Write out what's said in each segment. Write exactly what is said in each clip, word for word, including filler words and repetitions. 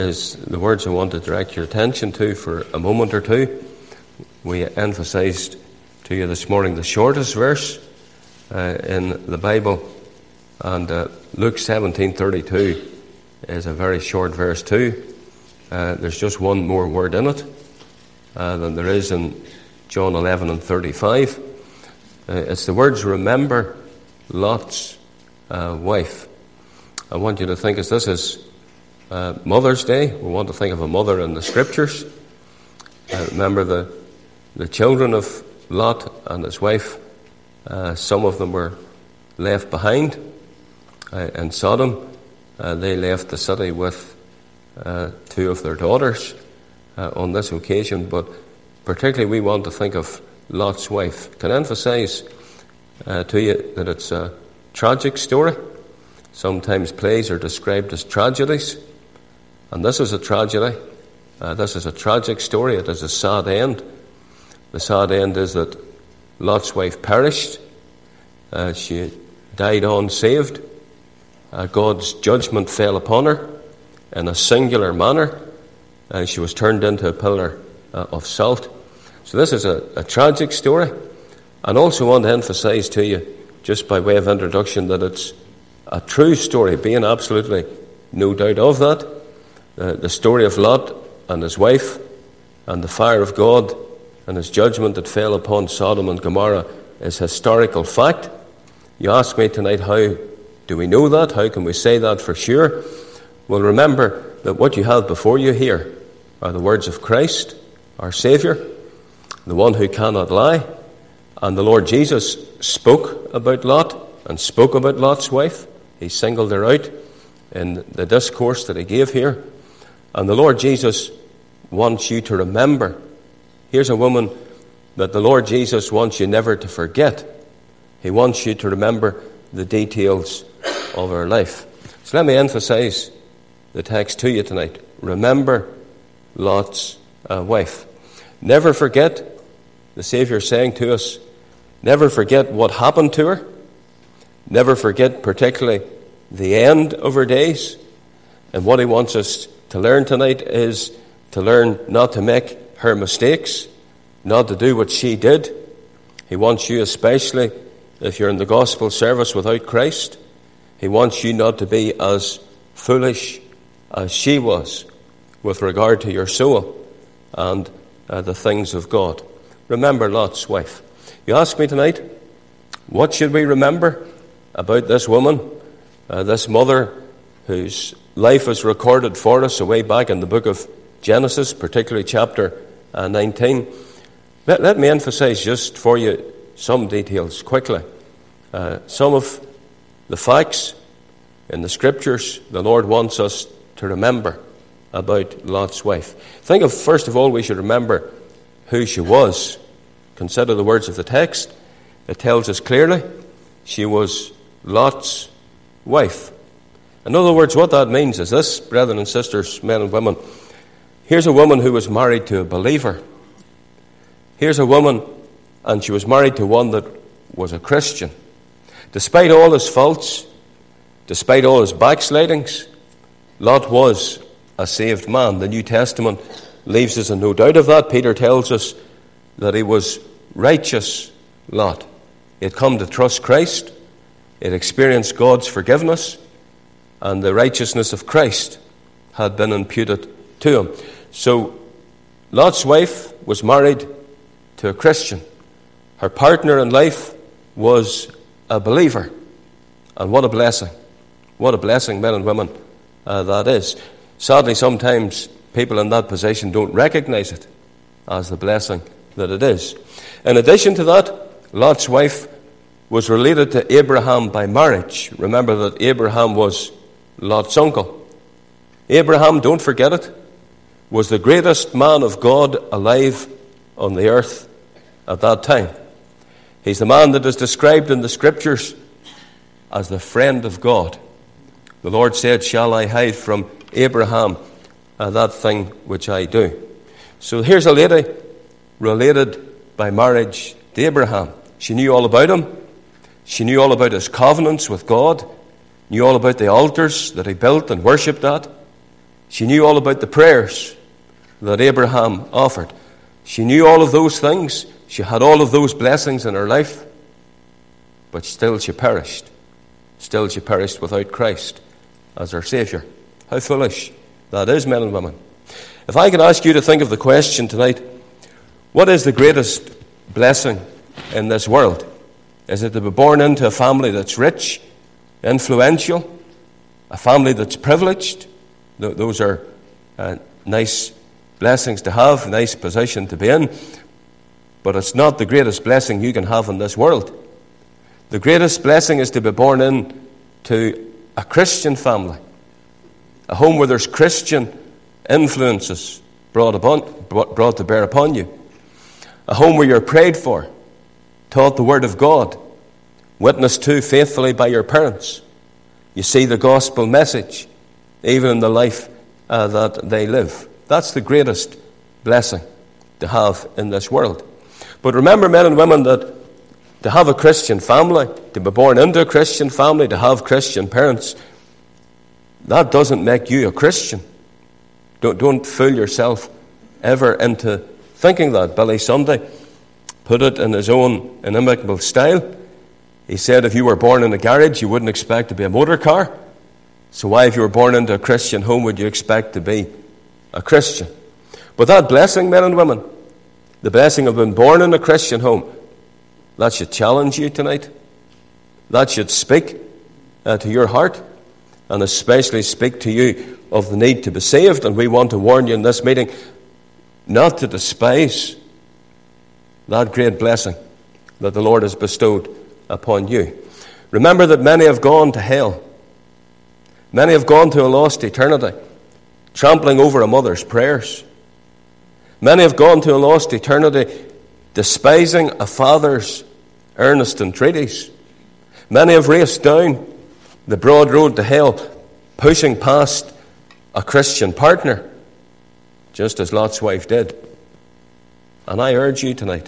is the words I want to direct your attention to for a moment or two. We emphasized to you this morning the shortest verse uh, in the Bible, and uh, Luke seventeen thirty-two is a very short verse too. Uh, there's just one more word in it uh, than there is in John eleven and thirty-five. Uh, it's the words, "Remember Lot's uh, wife." I want you to think, as this is uh, Mother's Day, we want to think of a mother in the Scriptures. Uh, remember the the children of Lot and his wife. Uh, some of them were left behind uh, in Sodom. Uh, they left the city with uh, two of their daughters uh, on this occasion, but particularly we want to think of Lot's wife. Can I emphasize uh, to you that it's a tragic story? Sometimes plays are described as tragedies, and this is a tragedy. Uh, this is a tragic story. It is a sad end. The sad end is that Lot's wife perished. Uh, she died unsaved. Uh, God's judgment fell upon her in a singular manner. Uh, she was turned into a pillar uh, of salt. So this is a, a tragic story. And also want to emphasize to you, just by way of introduction, that it's a true story, being absolutely no doubt of that. Uh, the story of Lot and his wife and the fire of God and his judgment that fell upon Sodom and Gomorrah is historical fact. You ask me tonight, how do we know that? How can we say that for sure? Well, remember that what you have before you here are the words of Christ, our Saviour, the one who cannot lie. And the Lord Jesus spoke about Lot and spoke about Lot's wife. He singled her out in the discourse that he gave here. And the Lord Jesus wants you to remember. Here's a woman that the Lord Jesus wants you never to forget. He wants you to remember the details of her life. So let me emphasize the text to you tonight. Remember Lot's uh, wife. Never forget, the Saviour saying to us, never forget what happened to her. Never forget particularly the end of her days. And what he wants us to learn tonight is to learn not to make her mistakes, not to do what she did. He wants you, especially if you're in the gospel service without Christ, he wants you not to be as foolish as she was with regard to your soul and uh, the things of God. Remember Lot's wife. You ask me tonight, what should we remember about this woman, uh, this mother whose life is recorded for us away back in the book of Genesis, particularly chapter uh, nineteen. Let, let me emphasize just for you some details quickly. Uh, some of the facts in the Scriptures the Lord wants us to remember about Lot's wife. Think of, first of all, we should remember who she was. Consider the words of the text. It tells us clearly she was Lot's wife. In other words, what that means is this, brethren and sisters, men and women. Here's a woman who was married to a believer. Here's a woman, and she was married to one that was a Christian. Despite all his faults, despite all his backslidings, Lot was a saved man. The New Testament leaves us in no doubt of that. Peter tells us that he was righteous Lot. He had come to trust Christ. He had experienced God's forgiveness, and the righteousness of Christ had been imputed to him. So Lot's wife was married to a Christian. Her partner in life was a believer. And what a blessing. What a blessing, men and women, uh, that is. Sadly, sometimes people in that position don't recognize it as the blessing that it is. In addition to that, Lot's wife was related to Abraham by marriage. Remember that Abraham was Lot's uncle. Abraham, don't forget it, was the greatest man of God alive on the earth at that time. He's the man that is described in the Scriptures as the friend of God. The Lord said, "Shall I hide from Abraham uh, that thing which I do?" So here's a lady related by marriage to Abraham. She knew all about him. She knew all about his covenants with God, knew all about the altars that he built and worshipped at. She knew all about the prayers that Abraham offered. She knew all of those things. She had all of those blessings in her life. But still she perished. Still she perished without Christ as her Saviour. How foolish that is, men and women. If I could ask you to think of the question tonight, what is the greatest blessing in this world? Is it to be born into a family that's rich, influential, a family that's privileged? Those are uh, nice blessings to have, a nice position to be in. But it's not the greatest blessing you can have in this world. The greatest blessing is to be born into a Christian family, a home where there's Christian influences brought, upon, brought to bear upon you, a home where you're prayed for, taught the Word of God, witnessed to faithfully by your parents. You see the gospel message, even in the life uh, that they live. That's the greatest blessing to have in this world. But remember, men and women, that to have a Christian family, to be born into a Christian family, to have Christian parents, that doesn't make you a Christian. Don't, don't fool yourself ever into thinking that. Billy Sunday put it in his own inimitable style. He said if you were born in a garage, you wouldn't expect to be a motor car. So why, if you were born into a Christian home, would you expect to be a Christian? But that blessing, men and women, the blessing of being born in a Christian home, that should challenge you tonight. That should speak uh, to your heart, and especially speak to you of the need to be saved. And we want to warn you in this meeting not to despise that great blessing that the Lord has bestowed upon you. Remember that many have gone to hell. Many have gone to a lost eternity, trampling over a mother's prayers. Many have gone to a lost eternity, despising a father's earnest entreaties. Many have raced down the broad road to hell, pushing past a Christian partner, just as Lot's wife did. And I urge you tonight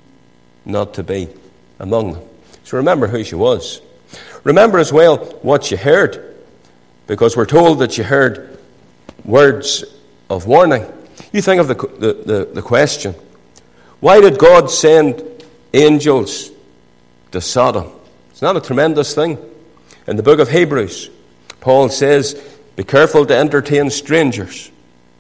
not to be among them. So remember who she was. Remember as well what you heard, because we're told that you heard words of warning. You think of the, the, the, the question, why did God send angels to Sodom? It's not a tremendous thing. In the book of Hebrews, Paul says, be careful to entertain strangers,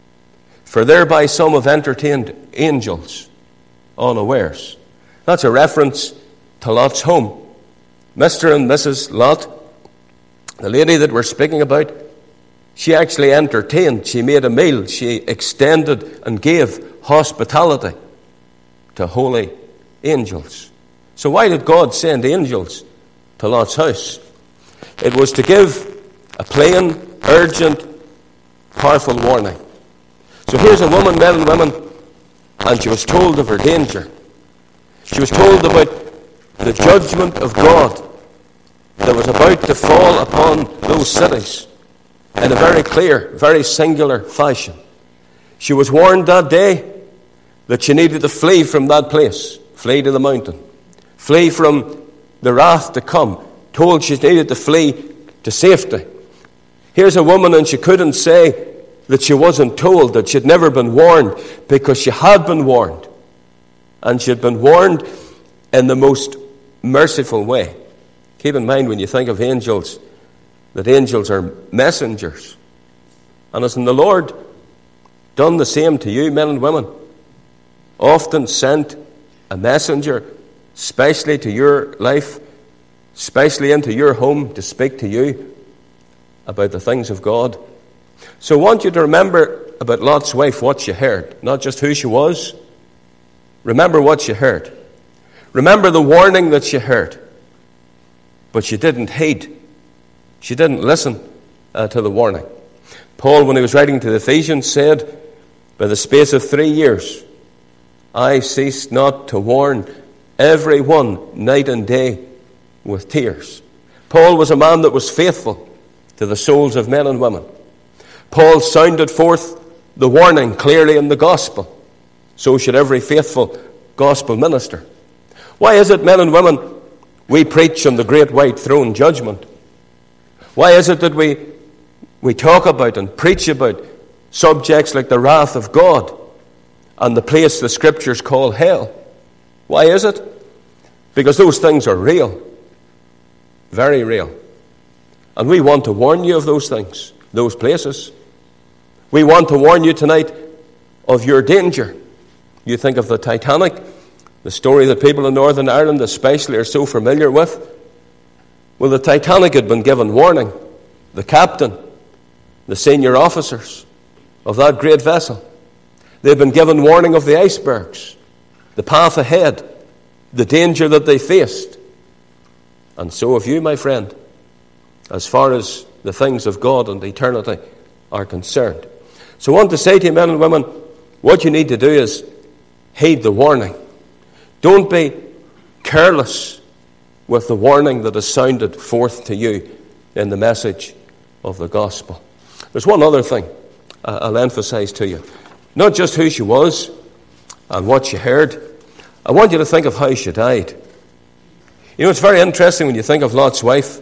for thereby some have entertained angels unawares. That's a reference to Lot's home. Mister and Missus Lot, the lady that we're speaking about, she actually entertained, she made a meal, she extended and gave hospitality to holy angels. So why did God send angels to Lot's house? It was to give a plain, urgent, powerful warning. So here's a woman, men and women, and she was told of her danger. She was told about the judgment of God that was about to fall upon those cities in a very clear, very singular fashion. She was warned that day that she needed to flee from that place, flee to the mountain, flee from the wrath to come, told she needed to flee to safety. Here's a woman, and she couldn't say that she wasn't told, that she'd never been warned, because she had been warned. And she'd been warned in the most merciful way. Keep in mind when you think of angels, that angels are messengers. And hasn't the Lord done the same to you, men and women? Often sent a messenger, especially to your life, especially into your home, to speak to you about the things of God. So I want you to remember about Lot's wife what she heard, not just who she was. Remember what she heard. Remember the warning that she heard. But she didn't heed. She didn't listen uh, to the warning. Paul, when he was writing to the Ephesians, said, by the space of three years, I ceased not to warn every one night and day with tears. Paul was a man that was faithful to the souls of men and women. Paul sounded forth the warning clearly in the gospel. So should every faithful gospel minister. Why is it, men and women, we preach on the great white throne judgment? Why is it that we, we talk about and preach about subjects like the wrath of God and the place the Scriptures call hell. Why is it? Because those things are real. Very real. And we want to warn you of those things, those places. We want to warn you tonight of your danger. You think of the Titanic, the story that people in Northern Ireland especially are so familiar with. Well, the Titanic had been given warning. The captain, the senior officers of that great vessel, they'd been given warning of the icebergs, the path ahead, the danger that they faced. And so have you, my friend, as far as the things of God and eternity are concerned. So I want to say to you, men and women, what you need to do is heed the warning. Don't be careless with the warning that is sounded forth to you in the message of the gospel. There's one other thing I'll emphasize to you. Not just who she was and what she heard. I want you to think of how she died. You know, it's very interesting when you think of Lot's wife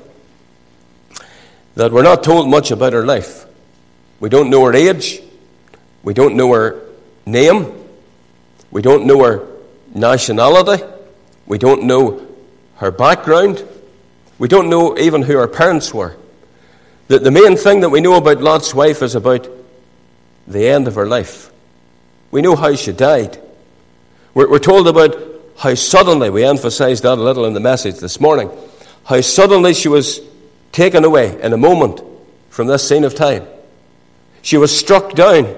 that we're not told much about her life. We don't know her age. We don't know her name. We don't know her nationality. We don't know her background. We don't know even who her parents were. The, the main thing that we know about Lot's wife is about the end of her life. We know how she died. We're, we're told about how suddenly, we emphasized that a little in the message this morning, how suddenly she was taken away in a moment from this scene of time. She was struck down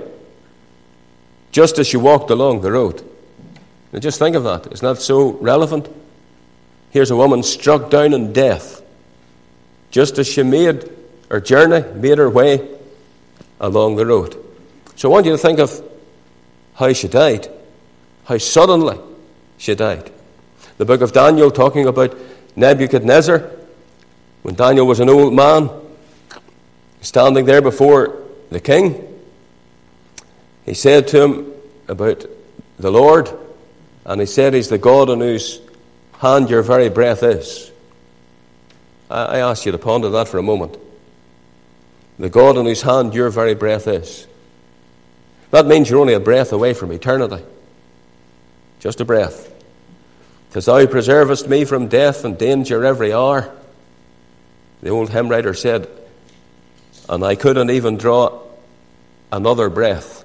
just as she walked along the road. Now just think of that. Isn't that so relevant? Here's a woman struck down in death just as she made her journey, made her way along the road. So I want you to think of how she died, how suddenly she died. The book of Daniel, talking about Nebuchadnezzar, when Daniel was an old man, standing there before the king, he said to him about the Lord, and he said he's the God in whose hand your very breath is. I, I ask you to ponder that for a moment. The God in whose hand your very breath is. That means you're only a breath away from eternity. Just a breath. "'Tis thou preservest me from death and danger every hour." The old hymn writer said, "And I couldn't even draw another breath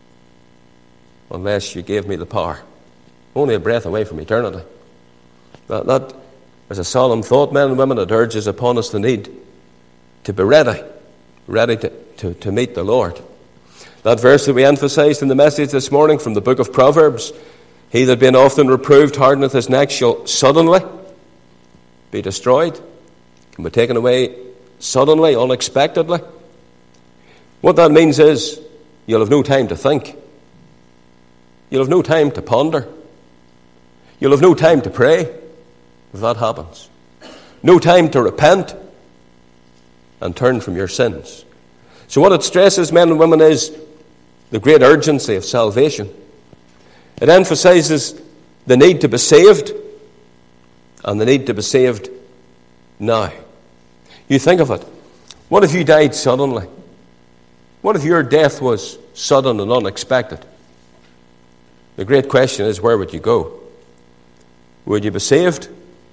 unless you gave me the power." Only a breath away from eternity. That, that is a solemn thought, men and women. It urges upon us the need to be ready, ready to, to, to meet the Lord. That verse that we emphasized in the message this morning from the book of Proverbs, "He that being often reproved hardeneth his neck shall suddenly be destroyed," can be taken away suddenly, unexpectedly. What that means is you'll have no time to think. You'll have no time to ponder. You'll have no time to pray if that happens. No time to repent and turn from your sins. So what it stresses, men and women, is the great urgency of salvation. It emphasizes the need to be saved and the need to be saved now. You think of it. What if you died suddenly? What if your death was sudden and unexpected? The great question is, where would you go? Would you be saved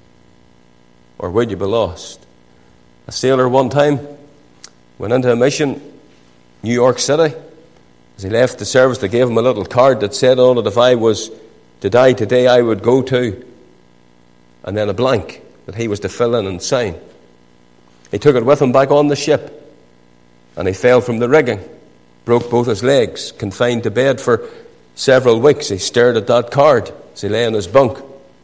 or would you be lost? A sailor one time went into a mission, New York City. As he left the service, they gave him a little card that said on it, "If I was to die today, I would go to," and then a blank that he was to fill in and sign. He took it with him back on the ship, and he fell from the rigging, broke both his legs, confined to bed for several weeks. He stared at that card as he lay in his bunk.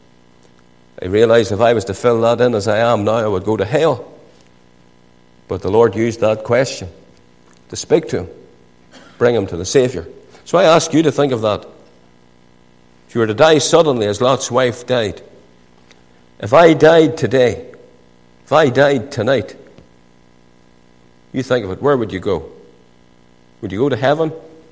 He realized, if I was to fill that in as I am now, I would go to hell. But the Lord used that question to speak to him, bring him to the Savior. So I ask you to think of that. If you were to die suddenly as Lot's wife died, if I died today, if I died tonight, you think of it, where would you go? Would you go to heaven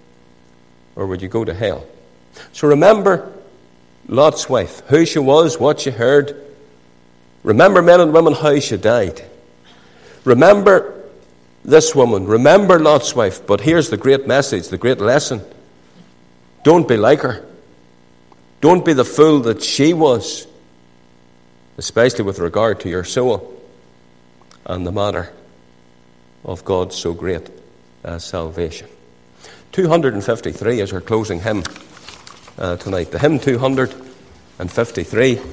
or would you go to hell? So remember Lot's wife, who she was, what she heard. Remember, men and women, how she died. Remember this woman. Remember Lot's wife. But here's the great message, the great lesson. Don't be like her. Don't be the fool that she was, especially with regard to your soul and the matter of God's so great as salvation. two hundred fifty-three is our closing hymn uh, tonight. The hymn two hundred fifty-three.